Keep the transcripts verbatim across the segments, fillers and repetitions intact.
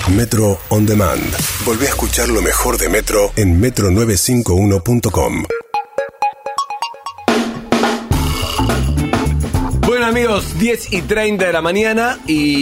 Metro On Demand. Volvé a escuchar lo mejor de Metro en metro novecientos cincuenta y uno punto com. Bueno, amigos, diez y treinta de la mañana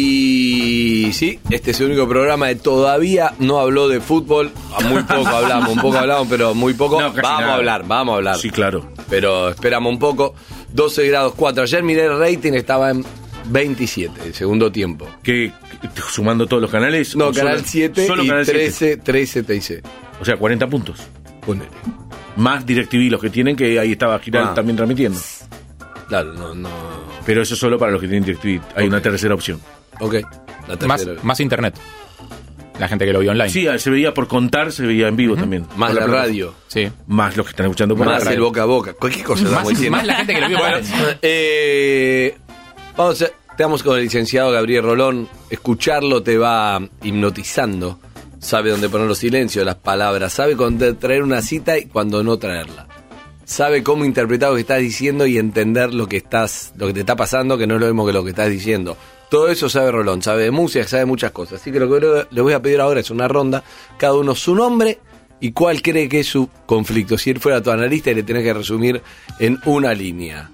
y sí, este es el único programa que todavía no habló de fútbol. Muy poco hablamos, un poco hablamos, pero muy poco. No, vamos nada. a hablar, vamos a hablar. Sí, claro. Pero esperamos un poco. doce grados cuatro. Ayer miré el rating, estaba en veintisiete, el segundo tiempo. ¿Qué? ¿Sumando todos los canales? No, ¿O Canal solo- siete solo y Canal siete? trece, trece T I C. O sea, cuarenta puntos. Ponele. Más DirecTV los que tienen, que ahí estaba Giral Ah. también transmitiendo. Claro, no, no. Pero eso solo para los que tienen DirecTV. Hay Ok. una tercera opción. Ok. La Más, tercera. más internet. La gente que lo vio online. Sí, se veía por contar, se veía en vivo también. Más Por la plataforma. radio. Sí. Más los que están escuchando por Más la el radio. boca a boca. Cualquier cosa Más, estamos diciendo. más la gente que lo vio Bueno, online. eh, vamos a, estamos con el licenciado Gabriel Rolón. Escucharlo te va hipnotizando. Sabe dónde poner los silencios, las palabras. Sabe cuándo traer una cita y cuándo no traerla. Sabe cómo interpretar lo que estás diciendo y entender lo que estás, lo que te está pasando, que no es lo mismo que lo que estás diciendo. Todo eso sabe Rolón, sabe de música, sabe muchas cosas. Así que lo que le voy a pedir ahora es una ronda, cada uno su nombre y cuál cree que es su conflicto. Si él fuera tu analista y le tenés que resumir en una línea.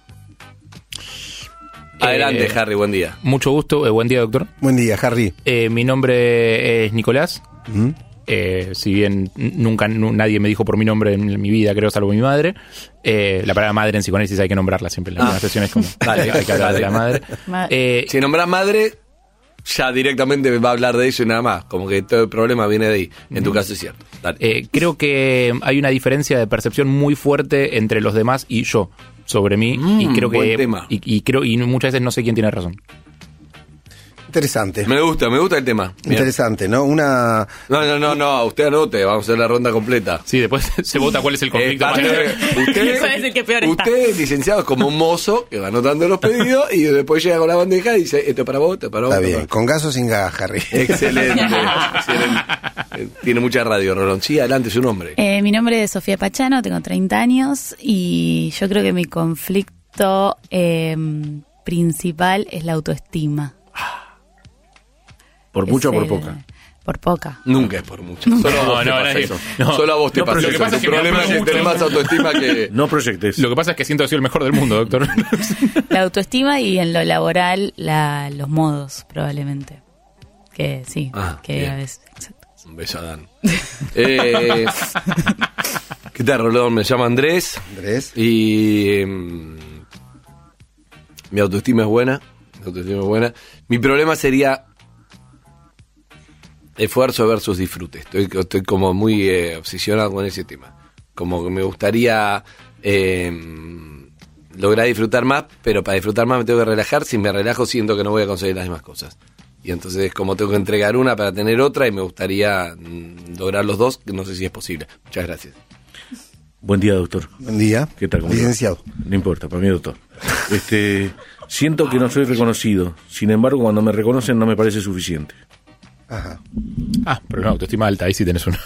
Adelante, Eh, Harry, buen día. Mucho gusto. Eh, buen día, doctor. Buen día, Harry. Eh, mi nombre es Nicolás. ¿Mm? Eh, si bien n- nunca nu- nadie me dijo por mi nombre en mi vida, creo, salvo mi madre. Eh, la palabra madre en psicoanálisis hay que nombrarla siempre. En Ah. las sesiones como Dale, hay que hablar dale. de la madre. Ma- Eh, Si nombrás madre, ya directamente va a hablar de eso y nada más. Como que todo el problema viene de ahí. En tu caso es cierto. Dale. eh, creo que hay una diferencia de percepción muy fuerte entre los demás y yo sobre mí. Mm, y creo buen que tema. Y, y creo y muchas veces no sé quién tiene razón. Interesante. Me gusta, me gusta el tema. Bien. Interesante, ¿no? Una... No, no, no, no, usted anote, vamos a hacer la ronda completa. Sí, después se vota cuál es el conflicto Eh, más usted, grave. usted, ¿Cuál es el que peor está? usted, licenciado, es como un mozo que va anotando los pedidos y después llega con la bandeja y dice, esto es para vos, esto es para vos. Está esto bien, es con gas o sin gas, Harry. para vos. Excelente, excelente. Eh, Tiene mucha radio, Rolón. Sí, adelante, su nombre. Eh, mi nombre es Sofía Pachano, tengo treinta años y yo creo que mi conflicto eh, principal es la autoestima. ¿Por mucho o Es por el- poca? Por poca. Nunca es por mucho. Solo a vos No, te no, pasa nadie- eso. no. Solo a vos te No, pasa pero lo eso. que pasa Tu es que me problema es que aplaudo tenés mucho. más autoestima que... No proyectes. Lo que pasa es que siento que soy el mejor del mundo, doctor. La autoestima y en lo laboral la, los modos, probablemente. Que sí, Ah, que bien. a veces... exacto. Un beso a Dan. Eh, ¿Qué tal, Rolón? Me llamo Andrés. Andrés. Y mm, mi autoestima es buena. Mi autoestima es buena. Mi problema sería esfuerzo versus disfrute. Estoy, estoy como muy eh, obsesionado con ese tema. Como que me gustaría eh, lograr disfrutar más, pero para disfrutar más me tengo que relajar. Si me relajo siento que no voy a conseguir las mismas cosas. Y entonces como tengo que entregar una para tener otra y me gustaría mm, lograr los dos, no sé si es posible. Muchas gracias. Buen día, doctor. Buen día. ¿Qué tal? ¿Cómo le va? Licenciado. No importa, para mí, doctor. Este, siento que no soy reconocido. Sin embargo, cuando me reconocen no me parece suficiente. Ajá. Ah, pero no, autoestima alta, ahí sí tenés una.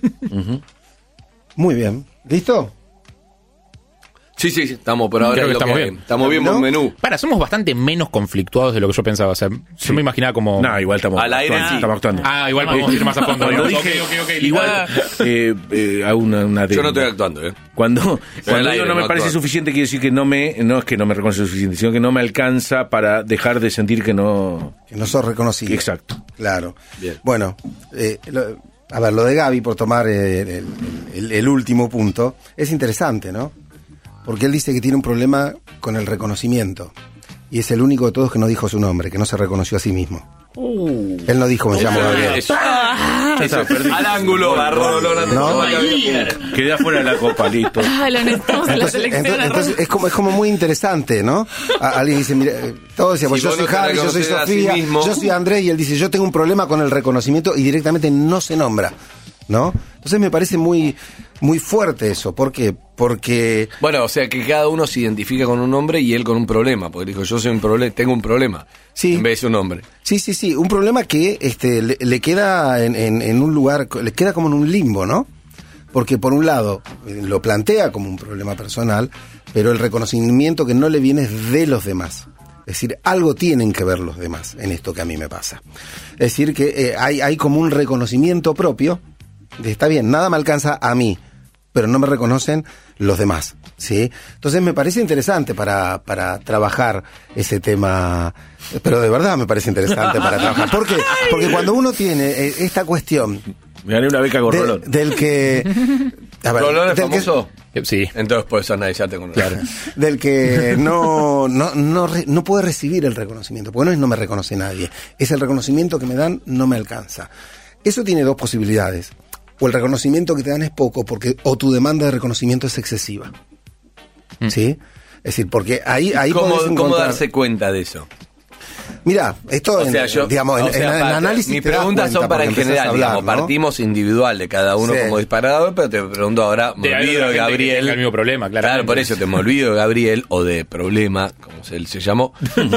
Muy bien. ¿Listo? Sí, sí, sí, estamos por ahora. Creo que en lo estamos hay. bien. Estamos bien ¿No? por menú. Para, somos bastante menos conflictuados de lo que yo pensaba. O sea, yo me imaginaba como. No, igual estamos Al aire actuando. sí. Estamos actuando. Ah, igual podemos ir más a fondo. Cuando Ok, dije, ok, ok, igual, eh, eh, hago una, una Yo no adenda. estoy actuando, ¿eh? Cuando, al cuando aire, digo no me no parece actuar. suficiente, quiere decir que no me, no es que no me reconoce suficiente, sino que no me alcanza para dejar de sentir que no. Que no sos reconocido. Exacto. Claro. Bien. Bueno, eh, lo- a ver, lo de Gaby, por tomar eh, el, el- el último punto, es interesante, ¿no? Porque él dice que tiene un problema con el reconocimiento. Y es el único de todos que no dijo su nombre, que no se reconoció a sí mismo. Él no dijo, me llamo Gabriel. Eso. Eso, al ángulo, barro, no, no, No. no. Quedé afuera de la copa, listo. Ah, lo necesitamos en la Entonces, selección. entonces- entonces es como es como muy interesante, ¿no? A- alguien dice, mira, eh, todos decían, pues Si yo vos soy no te Harry, yo soy reconoces a sí Sofía, mismo. yo soy Andrés, y él dice, yo tengo un problema con el reconocimiento y directamente no se nombra, ¿no? Entonces me parece muy muy fuerte eso. ¿Por qué? Porque Bueno, o sea que cada uno se identifica con un nombre y él con un problema. Porque dijo, yo soy un problema, tengo un problema. Sí. En vez de un nombre. sí, sí, sí, un problema que este le, le queda en, en- en un lugar, le queda como en un limbo, ¿no? Porque por un lado eh, lo plantea como un problema personal, pero el reconocimiento que no le viene es de los demás. Es decir, algo tienen que ver los demás en esto que a mí me pasa. Es decir, que eh, hay, hay como un reconocimiento propio de, está bien, nada me alcanza a mí, pero no me reconocen los demás, ¿sí? Entonces me parece interesante para, para trabajar ese tema, pero de verdad me parece interesante para trabajar. ¿Por qué? Porque cuando uno tiene eh, esta cuestión... Me gané una beca con de, Rolón. Del que... A ver, ¿Rolón es del famoso? Que, Sí. Entonces puedes analizarte con claro, del que no, no, no, re, no puede recibir el reconocimiento, porque no es no me reconoce nadie, es el reconocimiento que me dan no me alcanza. Eso tiene dos posibilidades. O el reconocimiento que te dan es poco, porque o tu demanda de reconocimiento es excesiva. Mm. ¿Sí? Es decir, porque ahí, ahí ¿Cómo, podés encontrar... ¿Cómo darse cuenta de eso? Mira, esto O sea, en, yo, digamos, o en, sea, en, en para- análisis mis te das preguntas cuenta son para porque en empezás general, a hablar, digamos, ¿no? partimos individual de cada uno Sí. como disparador, pero te pregunto ahora, me De algo de olvido la de gente que Gabriel. tenga el mismo problema, Claro, claramente. por eso te me olvido de Gabriel o de problema, como se, él se llamó,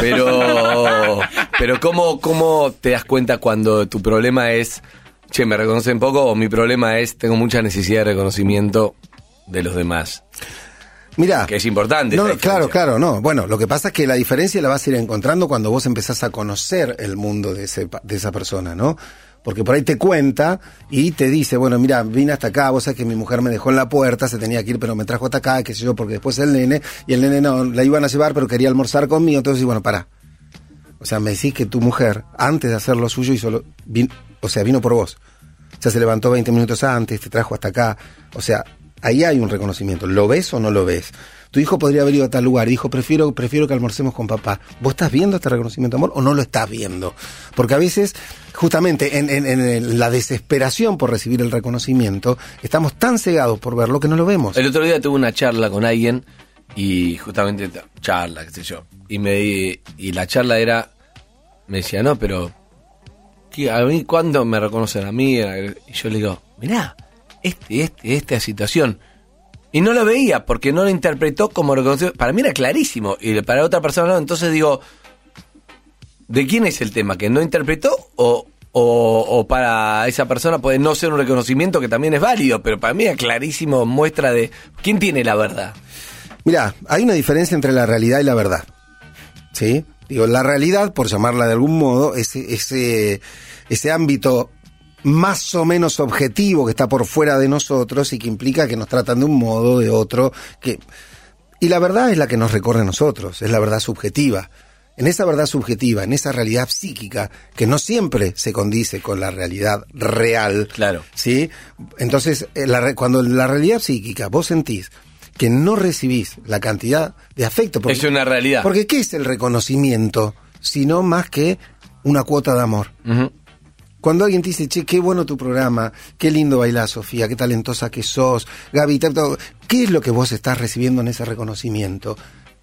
pero pero cómo cómo te das cuenta cuando tu problema es, che, me reconocen poco, o mi problema es, tengo mucha necesidad de reconocimiento de los demás. Mirá, Que es importante no, esa claro, diferencia. claro, no. Bueno, lo que pasa es que la diferencia la vas a ir encontrando cuando vos empezás a conocer el mundo de, ese, de esa persona, ¿no? Porque por ahí te cuenta y te dice, bueno, mira, vine hasta acá, vos sabés que mi mujer me dejó en la puerta, se tenía que ir, pero me trajo hasta acá, qué sé yo, porque después el nene, y el nene no, la iban a llevar, pero quería almorzar conmigo, entonces, y bueno, pará. O sea, me decís que tu mujer, antes de hacer lo suyo, hizo lo, vin, o sea, vino por vos. O sea, se levantó veinte minutos antes, te trajo hasta acá. O sea, ahí hay un reconocimiento. ¿Lo ves o no lo ves? Tu hijo podría haber ido a tal lugar y dijo, prefiero, prefiero que almorcemos con papá. ¿Vos estás viendo este reconocimiento de amor o no lo estás viendo? Porque a veces, justamente en, en, en la desesperación por recibir el reconocimiento, estamos tan cegados por verlo que no lo vemos. El otro día tuve una charla con alguien y justamente charla, qué sé yo, y me di- y la charla era, me decía, no, pero ¿qué, a mí cuándo me reconocen a mí? Y yo le digo, mirá, este, este, esta situación. Y no lo veía porque no lo interpretó como reconocido. Para mí era clarísimo y para otra persona no. Entonces digo, ¿de quién es el tema? ¿Que no interpretó o, o, o para esa persona puede no ser un reconocimiento que también es válido? Pero para mí era clarísimo, muestra de quién tiene la verdad. Mirá, hay una diferencia entre la realidad y la verdad. ¿Sí? Digo, la realidad, por llamarla de algún modo, ese, ese, ese ámbito más o menos objetivo que está por fuera de nosotros y que implica que nos tratan de un modo, de otro, que... Y la verdad es la que nos recorre a nosotros, es la verdad subjetiva. En esa verdad subjetiva, en esa realidad psíquica, que no siempre se condice con la realidad real. Claro. ¿Sí? Entonces, eh, la, cuando la realidad psíquica vos sentís que no recibís la cantidad de afecto... Porque, Es una realidad. Porque ¿qué es el reconocimiento? Sino más que una cuota de amor. Uh-huh. Cuando alguien te dice, che, qué bueno tu programa, qué lindo bailás, Sofía, qué talentosa que sos, Gaby, te- todo, ¿qué es lo que vos estás recibiendo en ese reconocimiento?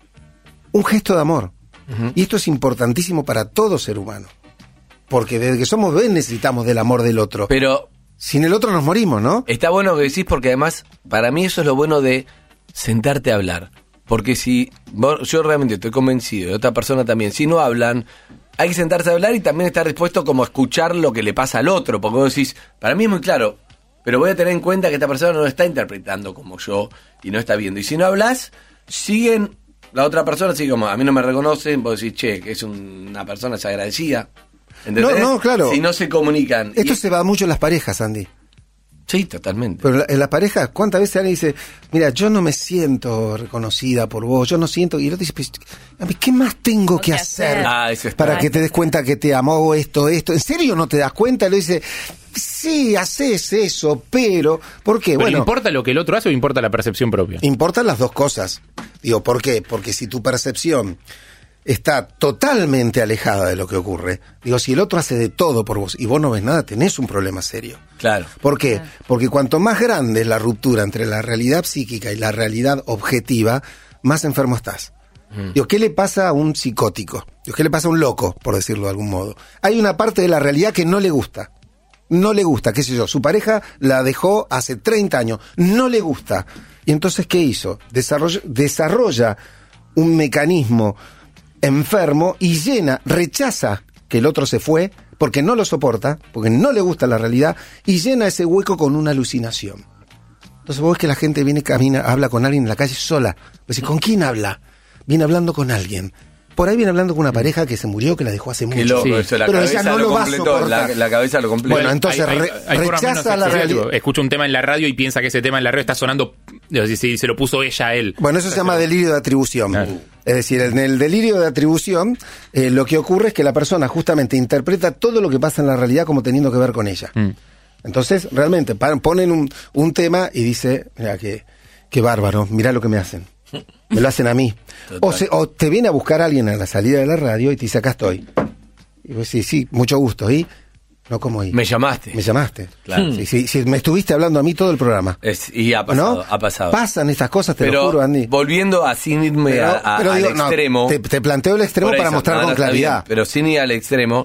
Un gesto de amor. Uh-huh. Y esto es importantísimo para todo ser humano. Porque desde que somos bebés necesitamos del amor del otro. Pero sin el otro nos morimos, ¿no? está bueno que decís porque además, para mí eso es lo bueno de sentarte a hablar. Porque si vos- yo realmente estoy convencido, y otra persona también, si no hablan, hay que sentarse a hablar y también estar dispuesto como a escuchar lo que le pasa al otro. Porque vos decís, para mí es muy claro, pero voy a tener en cuenta que esta persona no lo está interpretando como yo y no está viendo. Y si no hablas, siguen, la otra persona sigue como, a mí no me reconocen, vos decís, che, que es un- una persona desagradecida. ¿Entendés? No, no, claro. Si no se comunican. Esto Y- se va mucho en las parejas, Andy. Sí, totalmente. Pero en las parejas, ¿cuántas veces alguien dice, mira, yo no me siento reconocida por vos, yo no siento, y el otro dice, pues, a mí, ¿qué más tengo que que hacer hacer. Ah, eso está. para que te des cuenta que te amo esto, esto? ¿En serio no te das cuenta? Y lo dice, sí, haces eso, pero, ¿por qué? ¿Pero Bueno, importa lo que el otro hace o importa la percepción propia? importan las dos cosas. Digo, ¿por qué? Porque si tu percepción está totalmente alejada de lo que ocurre, digo, si el otro hace de todo por vos y vos no ves nada, tenés un problema serio. Claro. ¿Por qué? Porque cuanto más grande es la ruptura entre la realidad psíquica y la realidad objetiva, más enfermo estás. Mm. Digo, ¿qué le pasa a un psicótico? Digo, ¿qué le pasa a un loco, por decirlo de algún modo? Hay una parte de la realidad que no le gusta. No le gusta, qué sé yo, su pareja la dejó hace treinta años, no le gusta. Y entonces, ¿qué hizo? Desarrolla, desarrolla un mecanismo enfermo y llena, rechaza que el otro se fue, porque no lo soporta, porque no le gusta la realidad, y llena ese hueco con una alucinación. Entonces vos ves que la gente viene, camina, habla con alguien en la calle sola. Vos decís, ¿con quién habla? Viene hablando con alguien. por ahí viene hablando con una pareja que se murió, que la dejó hace mucho. Qué loco, Sí. eso, la Pero cabeza ella no lo va a completó, soportar. la, la cabeza lo completó. Bueno, entonces Hay- hay- re- hay formas rechaza menos la excesivas, realidad. tipo, escucha un tema en la radio y piensa que ese tema en la radio está sonando, si, si se lo puso ella a él. Bueno, eso se llama delirio de atribución. Claro. Es decir, en el delirio de atribución, eh, lo que ocurre es que la persona justamente interpreta todo lo que pasa en la realidad como teniendo que ver con ella. Mm. Entonces, realmente, pa- ponen un, un tema y dice, mira, qué, qué bárbaro, mira lo que me hacen. Me lo hacen a mí. O, se- o te viene a buscar alguien a la salida de la radio y te dice, acá estoy. Y vos decís, sí, mucho gusto. ¿Y? No, como ahí. Me llamaste. Me llamaste. Claro. Sí, sí, sí, me estuviste hablando a mí todo el programa. Es- y ha pasado, ¿No? ha pasado. Pasan estas cosas, te Pero lo juro, Andy. volviendo a sin irme Pero- a- a- pero al digo, no, extremo. te, te planteo el extremo Por para eso, mostrar no, con no, está claridad. bien, pero sin ir al extremo,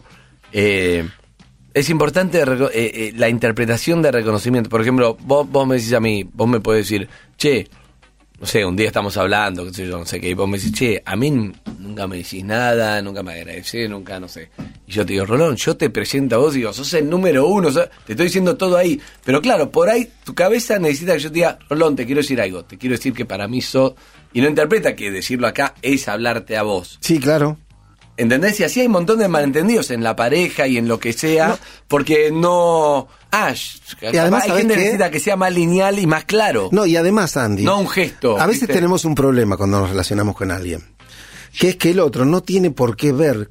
eh, es importante reco- eh, eh, la interpretación de reconocimiento. Por ejemplo, vos, vos me decís a mí, vos me podés decir, che, no sé, un día estamos hablando, qué sé yo, no sé qué, y vos me decís, che, a mí n- nunca me decís nada, nunca me agradecés, nunca, no sé. Y yo te digo, Rolón, yo te presento a vos y digo, sos el número uno, sos- te estoy diciendo todo ahí. Pero claro, por ahí tu cabeza necesita que yo te diga, Rolón, te quiero decir algo, te quiero decir que para mí sos... Y no interpreta que decirlo acá es hablarte a vos. Sí, claro. ¿Entendés? Y así hay un montón de malentendidos en la pareja y en lo que sea, No. porque no... Ah, sh- Y además, hay ¿sabés gente que qué? necesita que sea más lineal y más claro. No, y además, Andy. No un gesto, A veces ¿viste? tenemos un problema cuando nos relacionamos con alguien. Que es que el otro no tiene por qué ver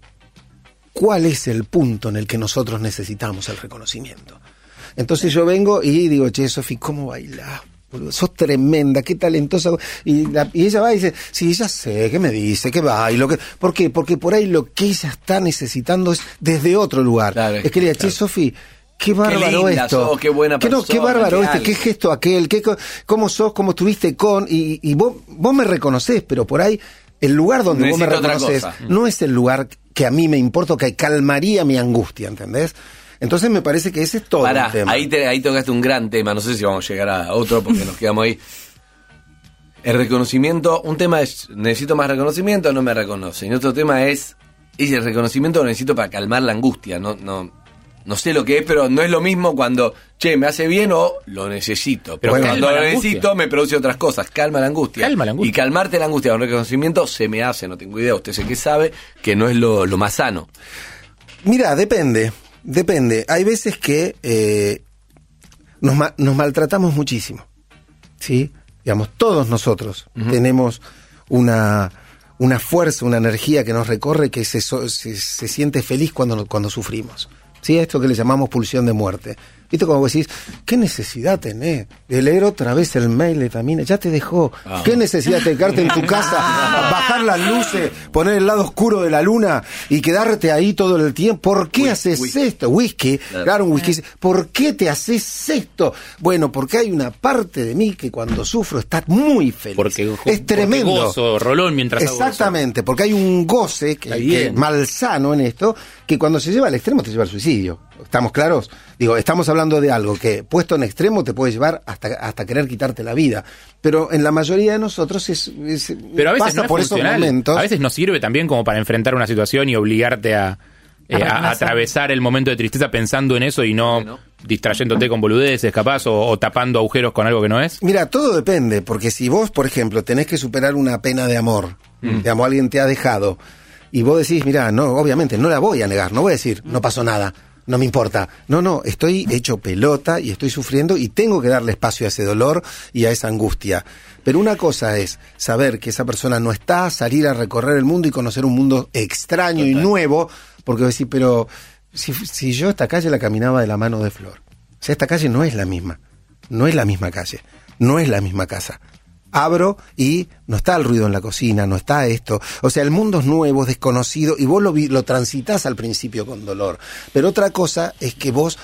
cuál es el punto en el que nosotros necesitamos el reconocimiento. Entonces yo vengo y digo, che, Sofi, ¿cómo bailás? Boludo? Sos tremenda, qué talentosa. Y, la- y ella va y dice, sí, ya sé, ¿qué me dice? ¿Qué bailo? ¿Qué? ¿Por qué? Porque por ahí lo que ella está necesitando es desde otro lugar. Claro, es que le diga, che, Sofi, qué bárbaro linda esto. sos, qué buena no, qué persona, bárbaro qué este, algo. qué gesto aquel, qué, co- cómo sos, cómo estuviste con... Y, y vos, vos me reconocés, pero por ahí el lugar donde vos me Necesito otra reconoces cosa. no es el lugar que a mí me importa o que calmaría mi angustia, ¿entendés? Entonces me parece que ese es todo Pará, el tema. ahí, te, ahí tocaste un gran tema, no sé si vamos a llegar a otro porque nos quedamos ahí. El reconocimiento, un tema es, necesito más reconocimiento o no me reconocen. Y otro tema es, es el reconocimiento lo necesito para calmar la angustia. No, no, no sé lo que es, pero no es lo mismo cuando, che, me hace bien o lo necesito. Pero Pero cuando calma lo la necesito angustia. me produce otras cosas. Calma la angustia. Calma la angustia. Y calmarte la angustia con reconocimiento se me hace, no tengo idea, usted sé que sabe, que no es lo, lo más sano. Mira, depende, depende. Hay veces que eh, nos, ma- nos maltratamos muchísimo, ¿sí? Digamos, todos nosotros tenemos una, una fuerza, una energía que nos recorre que se, so- se, se siente feliz cuando, cuando sufrimos. ¿Sí? Esto que le llamamos pulsión de muerte. ¿Viste? Como vos decís, ¿qué necesidad tenés de leer otra vez el mail de Tamina? Ya te dejó. Ah. ¿Qué necesidad de quedarte en tu casa, bajar las luces, poner el lado oscuro de la luna y quedarte ahí todo el tiempo? ¿Por qué Whisky, haces whisky. esto? Whisky, Claro. claro, un whisky. ¿Por qué te haces esto? Bueno, porque hay una parte de mí que cuando sufro está muy feliz. Porque, es tremendo. porque gozo, Rolón, mientras hago eso. Exactamente, porque hay un goce que, Está que bien. malsano en esto, que cuando se lleva al extremo te lleva al suicidio. ¿Estamos claros? Digo, estamos hablando de algo que puesto en extremo te puede llevar hasta, hasta querer quitarte la vida. Pero en la mayoría de nosotros es, es- Pero a veces pasa no es por esos funcional. momentos. A veces nos sirve también como para enfrentar una situación y obligarte a, eh, a- a atravesar el momento de tristeza pensando en eso y no, Sí, ¿no? distrayéndote con boludeces capaz o, o tapando agujeros con algo que no es. Mira, todo depende, porque si vos, por ejemplo, tenés que superar una pena de amor, digamos, alguien te ha dejado, y vos decís, mira, no, obviamente, no la voy a negar, no voy a decir, no pasó nada, no me importa. No, no, estoy hecho pelota y estoy sufriendo y tengo que darle espacio a ese dolor y a esa angustia. Pero una cosa es saber que esa persona no está, salir a recorrer el mundo y conocer un mundo extraño y nuevo, porque vos decís, pero si, si yo esta calle la caminaba de la mano de Flor, o sea, esta calle no es la misma, no es la misma calle, no es la misma casa. Abro y no está el ruido en la cocina, no está esto. O sea, el mundo es nuevo, es desconocido y vos lo, vi- lo transitas al principio con dolor. Pero otra cosa es que vos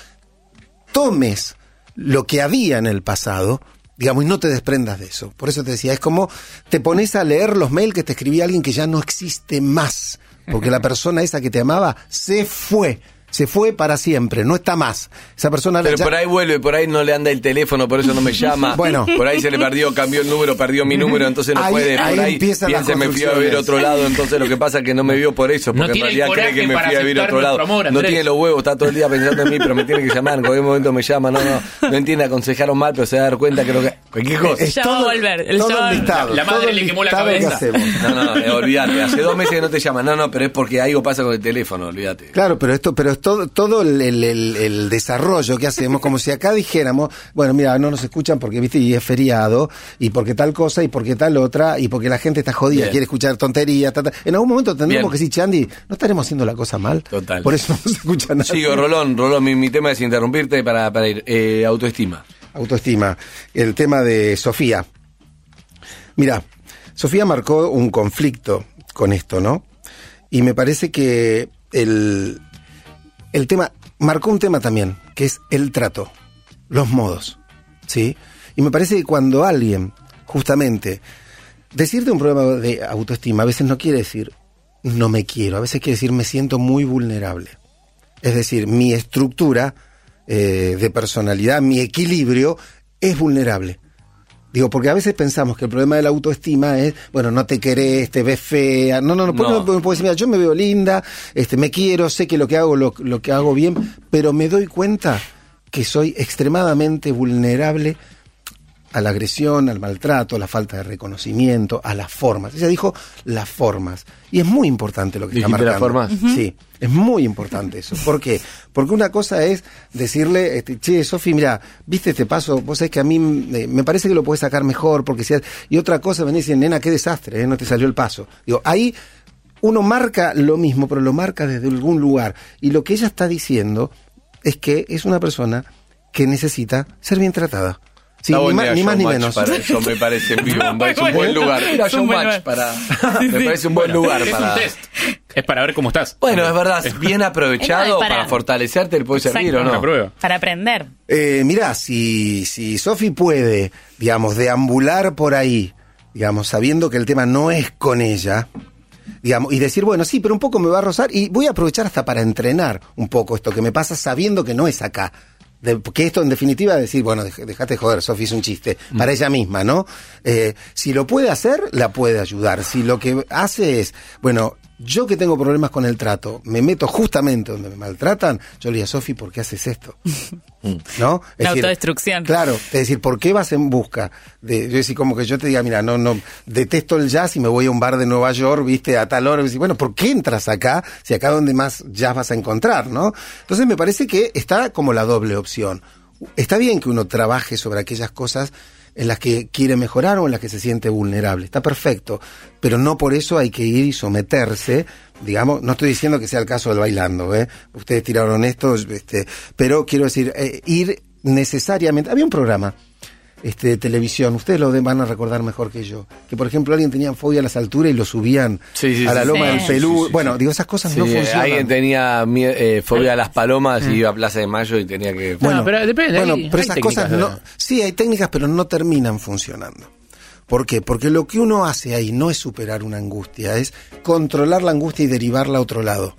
tomes lo que había en el pasado, digamos, y no te desprendas de eso. Por eso te decía, es como te pones a leer los mails que te escribía alguien que ya no existe más, porque la persona esa que te amaba se fue. Se fue para siempre, no está más. Esa persona Pero ya- por ahí vuelve, por ahí no le anda el teléfono, por eso no me llama. Bueno. Por ahí se le perdió, cambió el número, perdió mi número, entonces no Ahí- puede. Por ahí ahí empiezan las piensa, me fui a vivir a construcciones. otro lado, entonces lo que pasa es que no me vio por eso, No porque en tiene el realidad cree coraje que me para fui a vivir a aceptar otro lado. nuestro amor, No Andrés. tiene los huevos, está todo el día pensando en mí, pero me tiene que llamar, en cualquier momento me llama, no, no, no entiende, aconsejaron mal, pero se va a dar cuenta que lo que... Cualquier cosa. Es Ya va a volver, el todo ya va- el listado, la madre todo el le quemó la listado que cabeza. hacemos. No, no, eh, olvídate. Hace dos meses que no te llaman. No, no, pero es porque algo pasa con el teléfono, olvídate. Claro, pero esto, pero es todo, todo el, el- el- el desarrollo que hacemos, como si acá dijéramos, bueno, mira, no nos escuchan porque viste y es feriado, y porque tal cosa, y porque tal otra, y porque la gente está jodida, Bien. quiere escuchar tonterías, ta, ta. En algún momento tendremos Bien. que decir, Chandy, no estaremos haciendo la cosa mal. Total. Por eso no se escucha nada. Sigo, Rolón, Rolón, mi, mi tema es interrumpirte para, para ir. Eh, autoestima. Autoestima. El tema de Sofía. Mira, Sofía marcó un conflicto con esto, ¿no? Y me parece que el, el tema, marcó un tema también, que es el trato, los modos, ¿sí? Y me parece que cuando alguien, justamente, decirte un problema de autoestima, a veces no quiere decir no me quiero, a veces quiere decir me siento muy vulnerable. Es decir, mi estructura eh, de personalidad, mi equilibrio es vulnerable. Digo, porque a veces pensamos que el problema de la autoestima es, bueno, no te querés, te ves fea. No, no, no, No. no. Puedes decir, mira, yo me veo linda, este, me quiero, sé que lo que hago, lo, lo que hago bien, pero me doy cuenta que soy extremadamente vulnerable a la agresión, al maltrato, a la falta de reconocimiento, a las formas. Ella dijo las formas. Y es muy importante lo que está ¿Dijiste marcando. las formas? Sí, es muy importante eso. ¿Por qué? Porque una cosa es decirle, este, che, Sofi, mira, viste este paso, vos sabés que a mí eh, me parece que lo podés sacar mejor, porque si... Y otra cosa, venís y decís, nena, qué desastre, eh, no te salió el paso. Digo, ahí uno marca lo mismo, pero lo marca desde algún lugar. Y lo que ella está diciendo es que es una persona que necesita ser bien tratada. Sí, Está ni, buen ma- día, ni más ni Showmatch menos. Para eso me parece en vivo, me parece un Muy buen bueno. lugar. Mira, Es un buen Showmatch lugar. para. Me parece un buen lugar Es para. un test. Es para ver cómo estás. Bueno, es verdad, bien aprovechado Es para- para fortalecerte, ¿le puede servir o Exacto. no? Una prueba. Para aprender. Eh, mirá, si, si Sofi puede, digamos, deambular por ahí, digamos, sabiendo que el tema no es con ella, digamos, y decir, bueno, sí, pero un poco me va a rozar, y voy a aprovechar hasta para entrenar un poco esto que me pasa sabiendo que no es acá. De, que esto en definitiva es decir, bueno, dej- dejate joder, Sofi es un chiste, para ella misma, ¿no? Eh, si lo puede hacer, la puede ayudar. Si lo que hace es, bueno, yo que tengo problemas con el trato, me meto justamente donde me maltratan, yo le digo a Sofi, ¿por qué haces esto? ¿No? Es La decir, autodestrucción. Claro, es decir, ¿por qué vas en busca de, yo decir, como que yo te diga, mira, no, no, detesto el jazz y me voy a un bar de Nueva York, viste, a tal hora, y decir, bueno, ¿por qué entras acá si acá donde más jazz vas a encontrar, no? Entonces me parece que está como la doble opción. Está bien que uno trabaje sobre aquellas cosas en las que quiere mejorar o en las que se siente vulnerable, está perfecto, pero no por eso hay que ir y someterse, digamos, no estoy diciendo que sea el caso del bailando, ¿eh? Ustedes tiraron esto, este, pero quiero decir, eh, ir necesariamente, había un programa este, de televisión, ustedes lo de- van a recordar mejor que yo, que por ejemplo alguien tenía fobia a las alturas y lo subían Sí, sí, a la sí, loma sí. del Sí, Pelú, sí, sí, bueno, sí. digo, esas cosas Sí, no eh, funcionan. alguien tenía mie- eh, fobia a las palomas y iba a Plaza de Mayo y tenía que. Bueno, pero depende, Bueno, hay- pero hay esas técnicas cosas de- no. Sí, hay técnicas, pero no terminan funcionando. ¿Por qué? Porque lo que uno hace ahí no es superar una angustia, es controlar la angustia y derivarla a otro lado.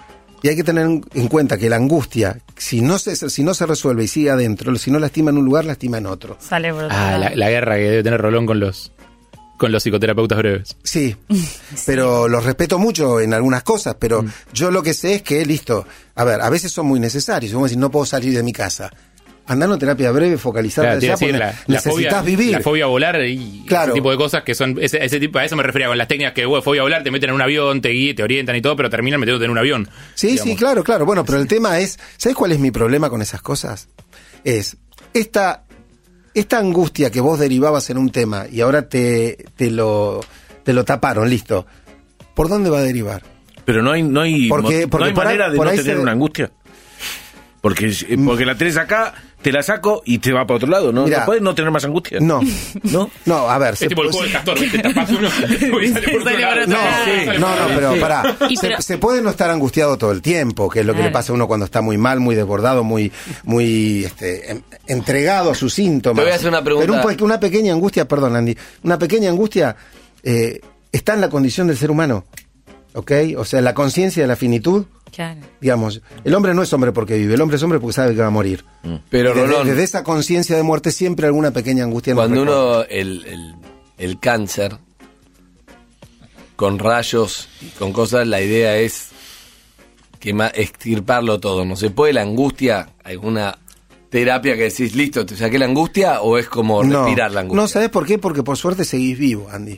Y hay que tener en cuenta que la angustia, si no se, si no se resuelve y sigue adentro, si no lastima en un lugar, lastima en otro. Sale por otro Ah, lado. la, la guerra que debe tener Rolón con los con los psicoterapeutas breves. Sí, pero los respeto mucho en algunas cosas, pero Mm. yo lo que sé es que, listo, a ver, a veces son muy necesarios. Vamos a decir, no puedo salir de mi casa. Andar a terapia breve, focalizada Claro, te iba allá, a decir, porque la, la necesitas fobia, vivir. la fobia a volar y Claro. ese tipo de cosas que son ese, ese tipo, a eso me refería con las técnicas que bueno, fobia a volar, te meten en un avión, te guían, te orientan y todo, pero terminan metiéndote en un avión. Sí, digamos. sí, claro, claro. Bueno, pero el tema es, ¿sabes cuál es mi problema con esas cosas? Es esta, esta angustia que vos derivabas en un tema y ahora te, te lo, te lo taparon, listo. ¿Por dónde va a derivar? Pero no hay, no hay, Porque- mo- porque no hay por ahí- manera de por no ahí tener se- una angustia. Porque, eh, porque la tenés acá, te la saco y te va para otro lado. ¿No, Mirá. ¿No puedes no tener más angustia? No, ¿No? no, a ver. Es se tipo el puede- juego del castor, ¿viste? Tapas uno y sale por otro Sale por lado. otro No, lado. Sí, sale no, por no, otro pero lado. pará. Y Se, pero- se puede no estar angustiado todo el tiempo, que es lo que Claro. le pasa a uno cuando está muy mal, muy desbordado, muy, muy este, em- entregado a sus síntomas. Te voy a hacer una pregunta. Pero un pe- una pequeña angustia, perdón, Andy, una pequeña angustia eh, está en la condición del ser humano, ¿ok? O sea, la conciencia de la finitud. Claro. Digamos, el hombre no es hombre porque vive, el hombre es hombre porque sabe que va a morir. Pero Y desde, Rolón, desde esa conciencia de muerte siempre alguna pequeña angustia nos cuando recorre. uno, el, el, el cáncer, con rayos y con cosas, la idea es quema- extirparlo todo. No se puede la angustia, alguna terapia que decís, listo, te saqué la angustia, o es como respirar no, la angustia? No, ¿sabés por qué? Porque por suerte seguís vivo, Andy.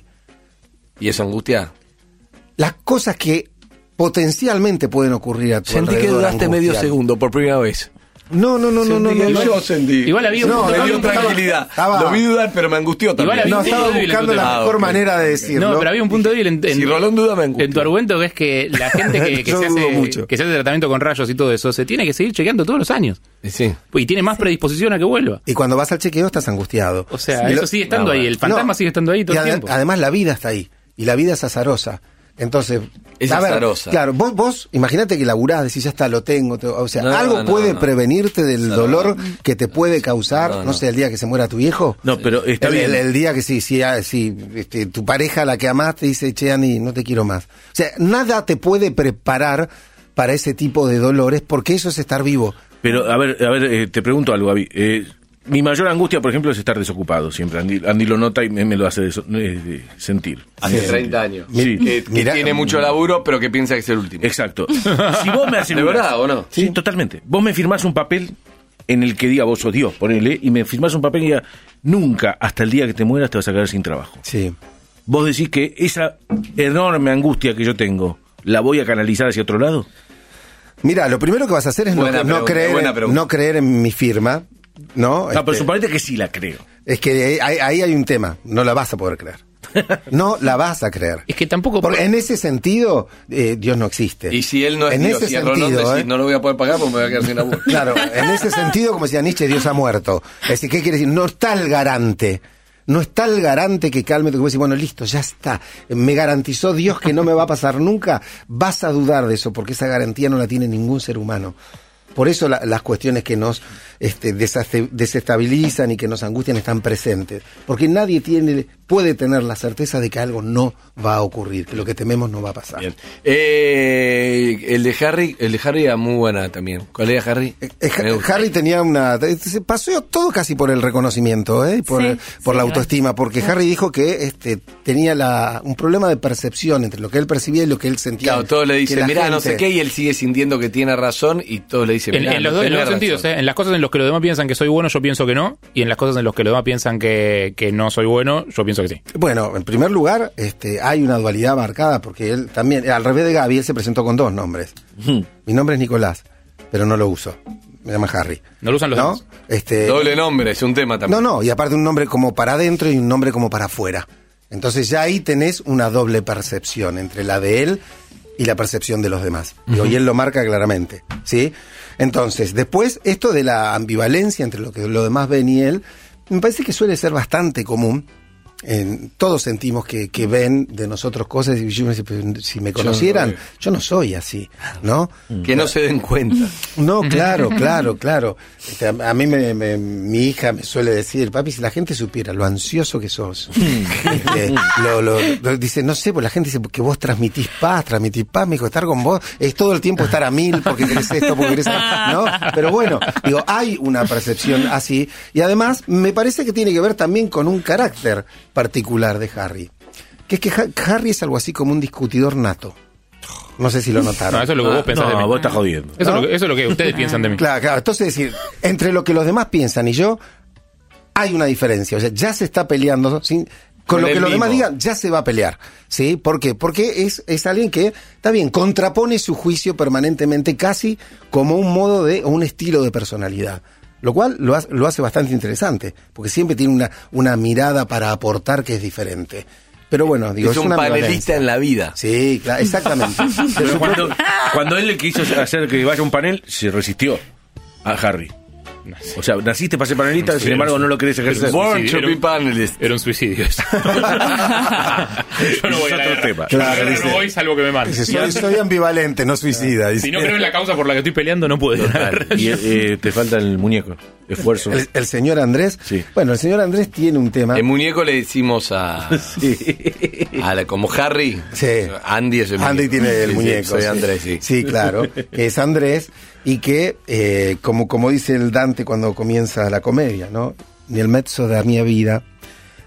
¿Y esa angustia? Las cosas que potencialmente pueden ocurrir a tu Sentí que alrededor dudaste medio angustian. segundo por primera vez. No, no, no, no, no, Sentí no, que no. yo sentí. Igual había un No, punto me Me dio dio débil. tranquilidad. estaba- Lo vi dudar, pero me angustió también. Igual había No, un estaba punto débil en buscando tu la tema. mejor Ah, ok. manera de decirlo. No, pero había un punto débil en, en- Si Rolón duda, me angustia. en tu argumento, que es que la gente que, que Yo se dudo hace, mucho. que se hace tratamiento con rayos y todo eso, se tiene que seguir chequeando todos los años. Sí. Y tiene más predisposición a que vuelva. Y cuando vas al chequeo estás angustiado. O sea, Y eso lo- sigue estando no, ahí. El fantasma No. sigue estando ahí todo Y el ade- tiempo. además la vida está ahí. Y la vida es azarosa. Entonces, Es a ver, azarosa. claro, vos, vos imagínate que laburás, decís, ya está, lo tengo. te- o sea, No, algo no, puede no. prevenirte del No. dolor que te puede causar, no, No, no. sé, el día que se muera tu viejo. No, pero está el, bien. el- el día que sí, sí, ah, sí, este, tu pareja, la que amás, te dice, che, Ani, no te quiero más. O sea, nada te puede preparar para ese tipo de dolores, porque eso es estar vivo. Pero, a ver, a ver, eh, te pregunto algo, Gaby. Eh, mi mayor angustia, por ejemplo, es estar desocupado siempre. Andy, Andy lo nota y me, me lo hace deso- eh, de- sentir. Hace Sí. treinta años. Sí. Que, que Mirá- tiene mucho laburo, pero que piensa que es el último. Exacto. Si vos me ¿De verdad o no? Sí, totalmente. Vos me firmás un papel en el que diga vos sos Dios, ponele, y me firmás un papel y diga, nunca hasta el día que te mueras te vas a quedar sin trabajo. Sí. Vos decís que esa enorme angustia que yo tengo, ¿la voy a canalizar hacia otro lado? Mira, lo primero que vas a hacer es no, Buena no pregunta, creer, buena en, pregunta. no creer en mi firma, ¿no? No, pero Este, suponete que sí la creo. es que ahí, ahí hay un tema, no la vas a poder creer. No la vas a creer. Es que tampoco... Porque en ese sentido, eh, Dios no existe. Y si él no es en Dios, ese si es Rolón, sentido, decís, ¿eh? no lo voy a poder pagar porque me voy a quedar sin laburo. Claro, en ese sentido, como decía Nietzsche, Dios ha muerto. Es decir, ¿qué quiere decir? No está el garante. No está el garante que calme tu... Decir, bueno, listo, ya está. Me garantizó Dios que no me va a pasar nunca. Vas a dudar de eso, porque esa garantía no la tiene ningún ser humano. Por eso la- las cuestiones que nos este, desaste- desestabilizan y que nos angustian están presentes. Porque nadie tiene, puede tener la certeza de que algo no va a ocurrir, que lo que tememos no va a pasar. Bien. Eh, el de Harry, el de Harry era muy buena también. ¿Cuál era Harry? Eh, eh, Me gusta. Harry tenía una... Se pasó todo casi por el reconocimiento, ¿eh? Por, Sí, por sí, la igual. autoestima, porque Harry dijo que este tenía la, un problema de percepción entre lo que él percibía y lo que él sentía. Claro, todos le Que dicen, la mirá, no gente- sé qué, y él sigue sintiendo que tiene razón, y todos le dicen, En, mirá, en los, no dos, en los tenés dos sentidos, razón. ¿eh? En las cosas en las que los demás piensan que soy bueno, yo pienso que no. Y en las cosas en las que los demás piensan que, que no soy bueno, yo pienso que sí. Bueno, en primer lugar, este, hay una dualidad marcada, porque él también, al revés de Gaby, él se presentó con dos nombres. Mi nombre es Nicolás, pero no lo uso. Me llama Harry. No lo usan los ¿No? demás. Este, Doble nombre, es un tema también. No, no, y aparte un nombre como para adentro y un nombre como para afuera. Entonces ya ahí tenés una doble percepción entre la de él y la percepción de los demás. Y hoy él lo marca claramente, ¿sí? Entonces, después, esto de la ambivalencia entre lo que los demás ven y él, me parece que suele ser bastante común. En, todos sentimos que, que ven de nosotros cosas y yo me dice, "Pero si me conocieran, no- yo no soy así, ¿no? Que no se den cuenta. No, claro, claro, claro. Este, a, a mí me, me- mi hija me suele decir, papi, si la gente supiera lo ansioso que sos. Este, lo, lo- lo- dice, no sé, pues la gente dice que vos transmitís paz, transmitís paz, me dijo, estar con vos es todo el tiempo estar a mil porque querés esto, porque querés ¿no? Pero bueno, digo, hay una percepción así y además me parece que tiene que ver también con un carácter particular de Harry. Que es que Ha- Harry es algo así como un discutidor nato. No sé si lo notaron. No, eso es lo que vos pensás de mí. No, vos estás jodiendo. Eso, ¿no? es lo que, eso es lo que ustedes piensan de mí. Claro, claro. Entonces, es decir, entre lo que los demás piensan y yo, hay una diferencia. O sea, ya se está peleando. ¿sí? Con Con lo él que los demás mismo. digan, ya se va a pelear. ¿Sí? ¿Por qué? Porque es, es alguien que, está bien, contrapone su juicio permanentemente, casi como un modo de, o un estilo de personalidad. Lo cual lo hace, lo hace bastante interesante, porque siempre tiene una, una mirada para aportar que es diferente. Pero bueno, digo, Es es, un una panelista ambivalencia. en la vida. Sí, claro, exactamente. De Pero su cuando, propio- cuando él le quiso hacer que vaya a un panel, se resistió a Harry. O sea, naciste para ser panelista, sin embargo no lo querés ejercer. Born Sí, to era be un- panelist. Era un suicidio eso. Yo no voy a la Es otro guerra. tema. Yo Claro, no dice- voy salvo que me maten. Dice, soy, soy ambivalente, no suicida. dice. Si no creo en la causa por la que estoy peleando, no puedo ir a la guerra. Y eh, te falta el muñeco. Esfuerzo. El, el señor Andrés. Sí. Bueno, el señor Andrés tiene un tema. El muñeco le decimos a, a la, como Harry. Sí. Andy es el muñeco. Andy tiene el Sí, sí, muñeco. soy sí. Andrés, sí. Sí, claro. Que es Andrés y que, eh, como, como dice el Dante cuando comienza la comedia, ¿no? Nel mezzo della mia vida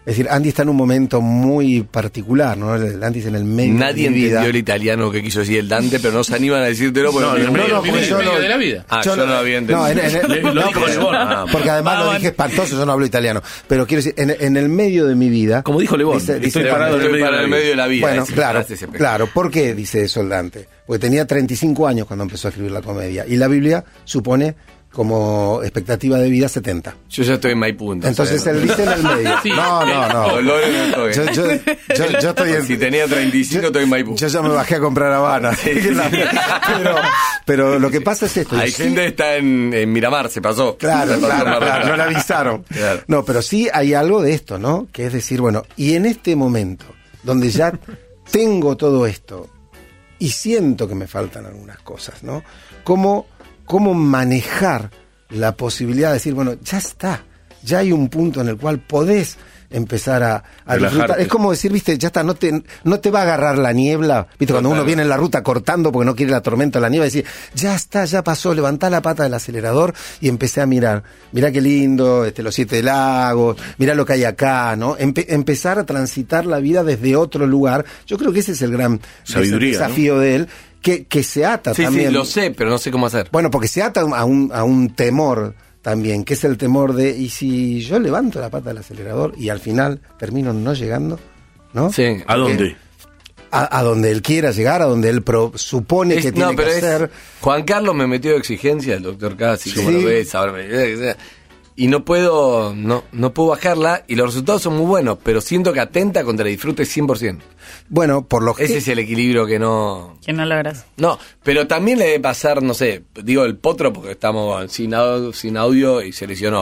Es decir, Andy está en un momento muy particular, ¿no? El Andy es en el medio Nadie de mi vida. entendió el italiano que quiso decir el Dante, pero no se animan a decírtelo porque No, no, en el medio, no, en el porque yo medio no- de la vida. Ah, Yo yo no no- lo había entendido. No, en, en- Le- lo no, dijo porque, Lebón. Ah, porque además lo Vamos. dije espantoso, yo no hablo italiano. Pero quiero decir, en, en el medio de mi vida... Como dijo Lebón, dice- estoy dice- parado en el Estoy medio para de el la medio de la vida. Bueno, ese, claro, ese espectacular. claro. ¿Por qué dice eso el Dante? Porque tenía treinta y cinco años cuando empezó a escribir la comedia. Y la Biblia supone como expectativa de vida setenta. Yo ya estoy en Maipú. Entonces ¿sabes? él dice en el medio. Sí. No, no, no. Dolores no estoy. Yo, yo, yo, yo estoy en... Si tenía treinta y cinco, estoy en Maipú. Yo ya me bajé a comprar Habana. pero, pero lo que pasa es esto. Hay sí- gente que está en, en Miramar, se pasó. Claro, Se pasó claro, Mar del claro, Plata. no le avisaron. Claro. No, pero sí hay algo de esto, ¿no? Que es decir, bueno, y en este momento, donde ya tengo todo esto y siento que me faltan algunas cosas, ¿no? ¿Cómo, cómo manejar la posibilidad de decir, bueno, ya está, ya hay un punto en el cual podés empezar a, a Relajarte. disfrutar? Es como decir, viste, ya está, no te, no te va a agarrar la niebla, viste, cuando uno viene en la ruta cortando porque no quiere la tormenta, la niebla, y decir, ya está, ya pasó, levantá la pata del acelerador y empecé a mirar, mirá qué lindo, este, los siete lagos, mirá lo que hay acá, ¿no? Empe- empezar a transitar la vida desde otro lugar. Yo creo que ese es el gran Sabiduría, desafío de él, que, que se ata Sí, también. sí, lo sé, pero no sé cómo hacer. Bueno, porque se ata a un, a un temor también, que es el temor de, ¿y si yo levanto la pata del acelerador y al final termino no llegando? ¿No? Sí. ¿A dónde? A, a donde él quiera llegar, a donde él pro- supone Es- que tiene no, pero que es- hacer. Juan Carlos me metió exigencia, el doctor Casi, como Sí. lo ves, ahora me- y no puedo, no, no puedo bajarla, y los resultados son muy buenos, pero siento que atenta contra el disfrute cien por ciento. Bueno, por lo que... Ese es el equilibrio que no... Que no logras. No, pero también le debe pasar, no sé, digo el potro porque estamos sin audio, sin audio y se lesionó.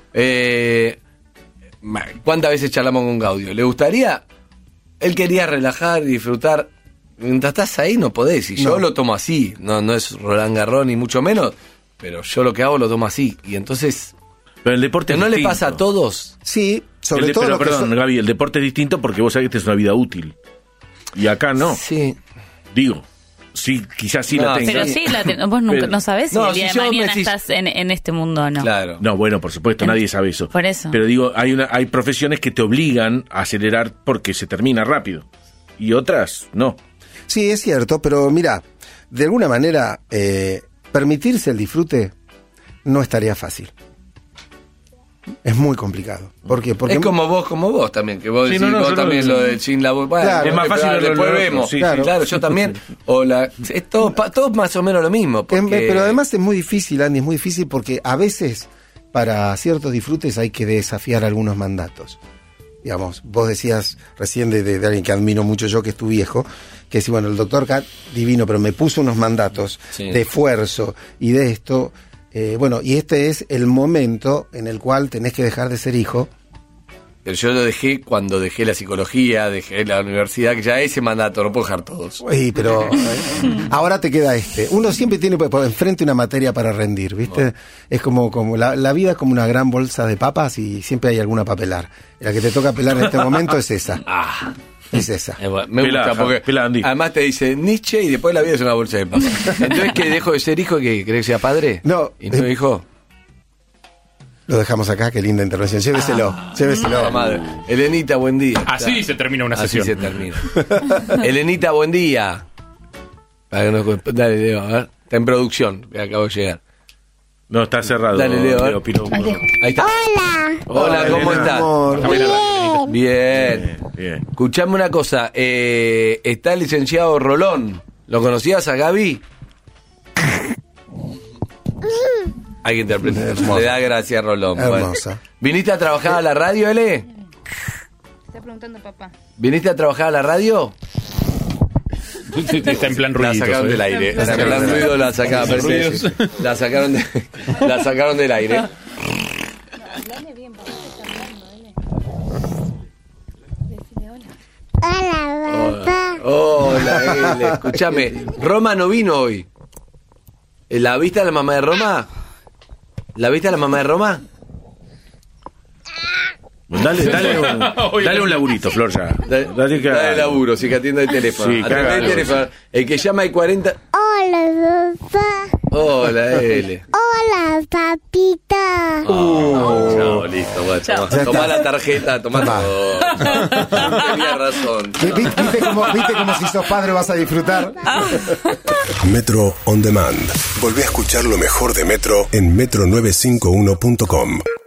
Eh, ma- ¿Cuántas veces charlamos con Gaudio? ¿Le gustaría? Él quería relajar y disfrutar. Mientras estás ahí no podés, y yo No. lo tomo así. No, no es Roland Garros ni mucho menos, pero yo lo que hago lo tomo así. Y entonces, Pero el deporte es ¿no le distinto. pasa a todos? Sí, sobre El de- todo pero, lo que perdón, son- Gaby, el deporte es distinto porque vos sabés que esta es una vida útil. Y acá no. Sí. Digo, sí, quizás sí No, la tengas. Pero sí, la te- vos nunca, Pero- no sabés si No, el día si de yo me mañana decís- estás en, en este mundo o no. Claro. No, bueno, por supuesto, En- nadie sabe eso. por eso. Pero digo, hay una, hay profesiones que te obligan a acelerar porque se termina rápido. Y otras, no. Sí, es cierto, pero mira, de alguna manera, eh, permitirse el disfrute no es tarea fácil. Es muy complicado. ¿Por qué? Porque Es como vos, como vos también, que vos Sí, decís no, no, vos yo también no- lo de sin la bueno, Claro. Es más fácil pero verlo después en lo otro, vemos. sí, claro. sí. claro, yo también. O la, es todo, pa- todo más o menos lo mismo. Es- Porque, pero además es muy difícil, Andy, es muy difícil porque a veces para ciertos disfrutes hay que desafiar algunos mandatos. Digamos, vos decías recién de, de- de alguien que admiro mucho yo, que es tu viejo, que decía, bueno, el doctor Cat, divino, pero me puso unos mandatos Sí. de esfuerzo y de esto. Eh, bueno, y este es el momento en el cual tenés que dejar de ser hijo. pero yo lo dejé cuando dejé la psicología, dejé la universidad, que ya ese mandato, no puedo dejar todos. Uy, pero eh, ahora te queda este. Uno siempre tiene por por enfrente una materia para rendir, ¿viste? Es como, como la, la vida es como una gran bolsa de papas y siempre hay alguna para pelar. La que te toca pelar en este momento es esa. Ah, Es esa. eh, bueno, me Pelá, gusta porque pelá, Andy. además te dice Nietzsche y después la vida es una bolsa de papas. Entonces, ¿que dejo de ser hijo y que crees que sea padre? No, ¿Y no eh, hijo? Lo dejamos acá, qué linda intervención. Lléveselo, lléveselo. La madre. Elenita, buen día. Así Claro. se termina una Así sesión. se termina. Elenita, buen día. Para que nos- Dale, Leo, a ver. Está en producción, que acabo de llegar. No, está cerrado. Dale, Leo, a ver. Pino. Ahí está. Hola. Hola, ¿cómo Elena, estás? amor. Bien. Bien, bien. Escuchame una cosa. Eh, está el licenciado Rolón. ¿Lo conocías a Gaby? Hay que interpretar. Hermosa. Le da gracia a Rolón. Bueno. Hermosa. ¿Viniste a trabajar a la radio, Ele? Está preguntando papá. ¿Viniste a trabajar a la radio? Está en plan La ruiditos. sacaron ¿eh? del aire. La La sacaron sacaron del ruido, la sacaron. Sí, sí, sí. La sacaron, de- la sacaron del aire. Dale bien, papá te está hablando, dale. Decile hola. Hola, Ele. Escúchame. Roma no vino hoy. ¿La viste a la mamá de Roma? ¿La viste a la mamá de Roma? Dale, dale, un, dale un laburito, Flor, ya. Dale, Dale que dale haga. laburo, si que atienda el teléfono. Sí, que Atendé haga el algo. teléfono. El que llama hay cuarenta. Hola, papá. Hola, L. Hola, papita. Oh, chao, listo. Bueno, Chao. toma, toma la tarjeta, toma Toma. todo. Tenía razón. Vi- vi- ¿Viste cómo, ¿Viste cómo si sos padre vas a disfrutar? Metro On Demand. Volvé a escuchar lo mejor de Metro en metro novecientos cincuenta y uno punto com.